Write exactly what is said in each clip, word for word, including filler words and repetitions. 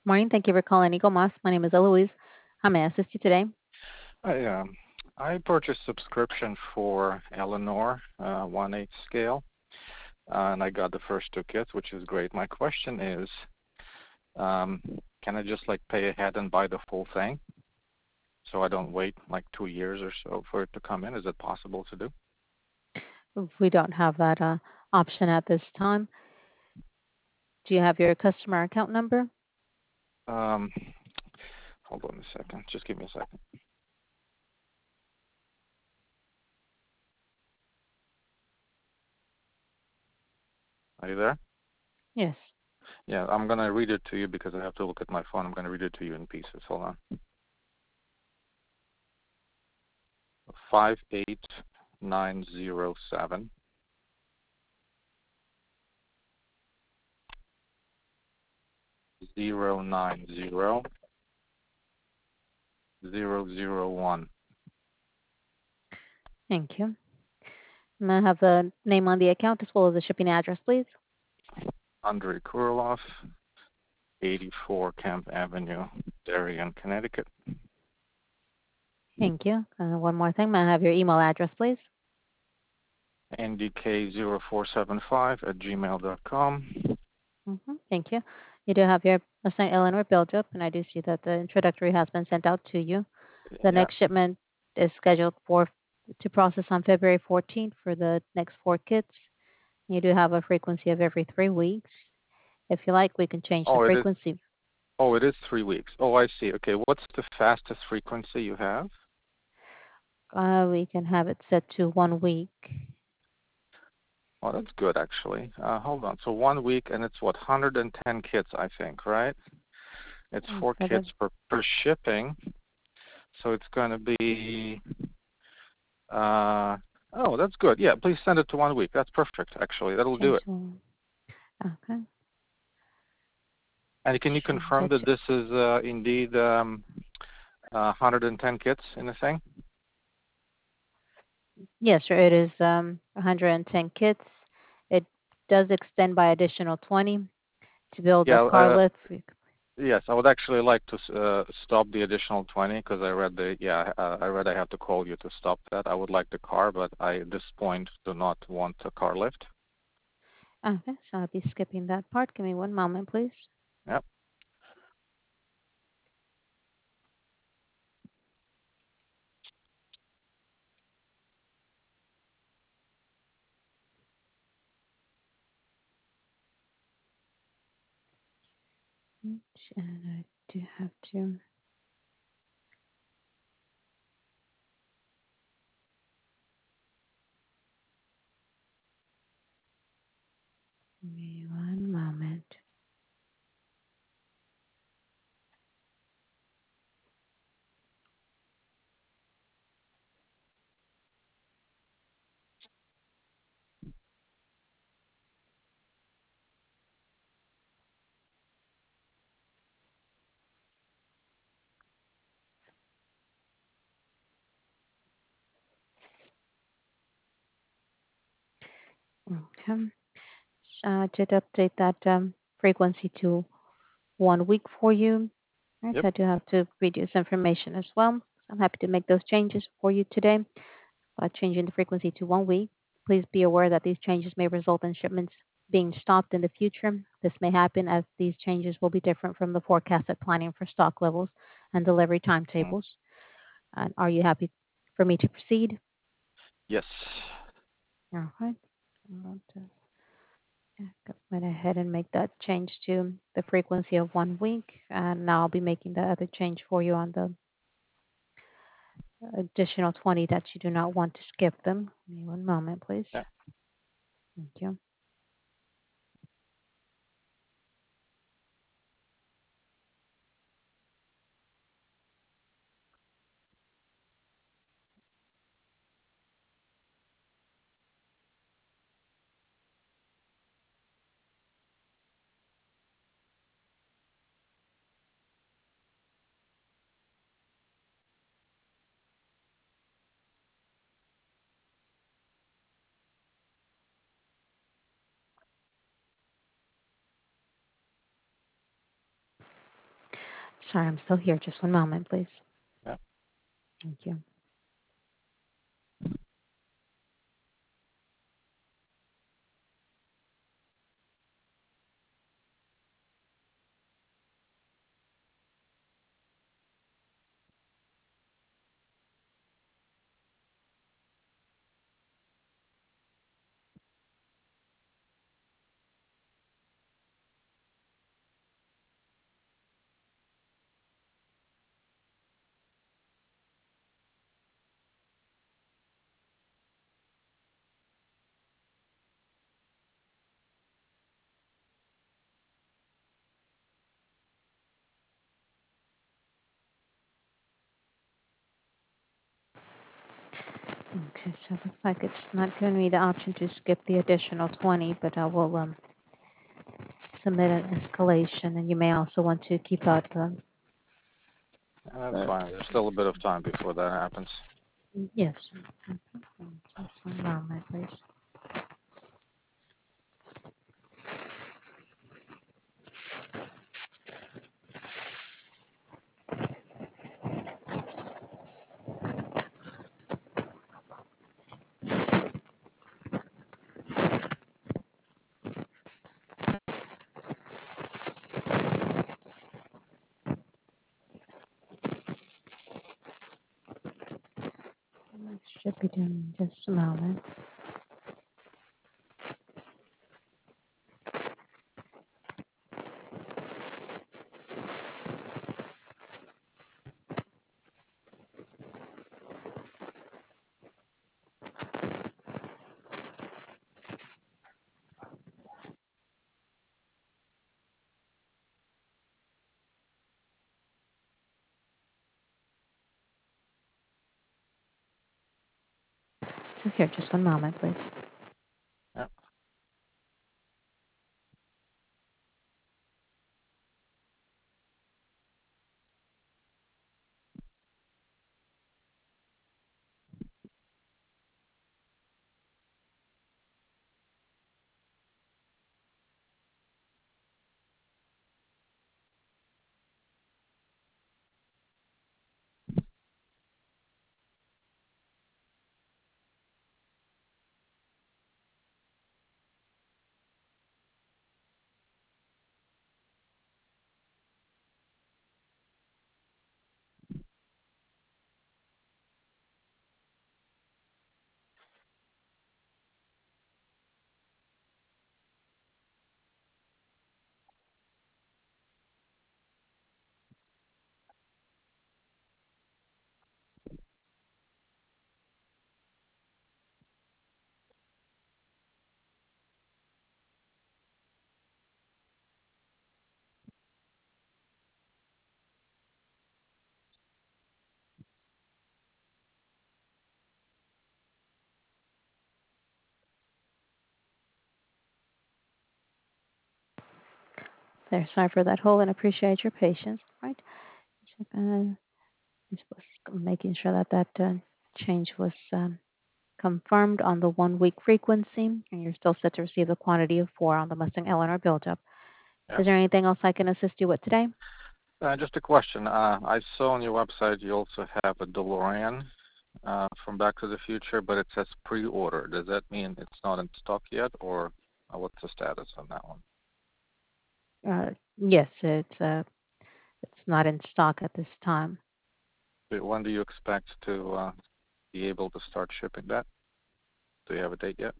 Morning. Thank you for calling Eagle Moss. My name is Eloise. How may I assist you today? I um I purchased subscription for Eleanor uh, one eighth scale, uh, and I got the first two kits, which is great. My question is, um, can I just like pay ahead and buy the full thing, so I don't wait like two years or so for it to come in? Is it possible to do? We don't have that uh, option at this time. Do you have your customer account number? Um, hold on a second. Just give me a second. Are you there? Yes. Yeah, I'm gonna read it to you because I have to look at my phone. I'm gonna read it to you in pieces. Hold on. Five eight nine zero seven zero nine zero zero zero one. Thank you. May I have the name on the account as well as the shipping address, please? Andrei Kurlov, eighty-four Camp Avenue, Darien, Connecticut. Thank you. Uh, one more thing. May I have your email address, please? N D K zero four seven five at gmail dot com. hmm Thank you. You do have your Saint Eleanor built up, and I do see that the introductory has been sent out to you. The Yeah. next shipment is scheduled for to process on February fourteenth for the next four kits. You do have a frequency of every three weeks. If you like, we can change the Oh, it is. frequency. Oh, it is three weeks. Oh, I see. Okay, what's the fastest frequency you have? Uh, we can have it set to one week. Oh, that's good actually. Uh, hold on. So one week, and it's what one hundred ten kits, I think, right? It's Mm, four That is, kits per per shipping, so it's going to be. Uh, oh, that's good. Yeah, please send it to one week. That's perfect. Actually, that'll do change it. to, okay. And can you Change confirm that that to, this is uh, indeed um, uh, one hundred ten kits in the thing? yes, sir. It is um, one hundred ten kits. It does extend by additional twenty to build a Yeah. car Uh, lift. yes, I would actually like to uh, stop the additional twenty because I read the yeah uh, I read I have to call you to stop that. I would like the car, but I at this point do not want a car lift. Okay, so I'll be skipping that part. Give me one moment, please. Yep. Mm, And I do have to. Give me one moment. Okay. So I did update that um, frequency to one week for you. Right, Yep. so I do have to read you some information as well. I'm happy to make those changes for you today by changing the frequency to one week. Please be aware that these changes may result in shipments being stopped in the future. This may happen as these changes will be different from the forecasted planning for stock levels and delivery Mm. timetables. And are you happy for me to proceed? Yes. All right. I'm going to yeah, go right ahead and make that change to the frequency of one week. And now I'll be making the other change for you on the additional twenty that you do not want to skip them. Give me one moment, please. Yeah. Thank you. Sorry, I'm still here. Just one moment, please. Yeah. Thank you. Okay, so it looks like it's not giving me the option to skip the additional twenty, but I will um, submit an escalation, and you may also want to keep out the. Yeah, that's the fine. There's still a bit of time before that happens. yes. Just one moment, please. It should be done in just a moment. So here, just one moment, please. Yeah. There, sorry for that hold, and appreciate your patience. Right. Uh, just was making sure that that uh, change was um, confirmed on the one-week frequency, and you're still set to receive the quantity of four on the Mustang Eleanor build-up. Yeah. Is there anything else I can assist you with today? Uh, just a question. Uh, I saw on your website you also have a DeLorean uh, from Back to the Future, but it says pre-order. Does that mean it's not in stock yet, or uh, what's the status on that one? Uh, yes, it's uh, it's not in stock at this time. But when do you expect to uh, be able to start shipping that? Do you have a date yet?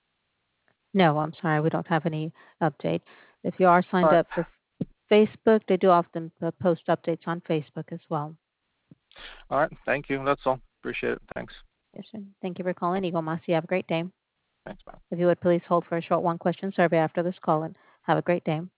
No, I'm sorry, we don't have any update. If you are All signed right. up for Facebook, they do often uh, post updates on Facebook as well. All right. Thank you. That's all. Appreciate it. Thanks. Yes, sir. Thank you for calling Eagle Moss. You have a great day. Thanks, man. If you would please hold for a short one question survey after this call, and have a great day.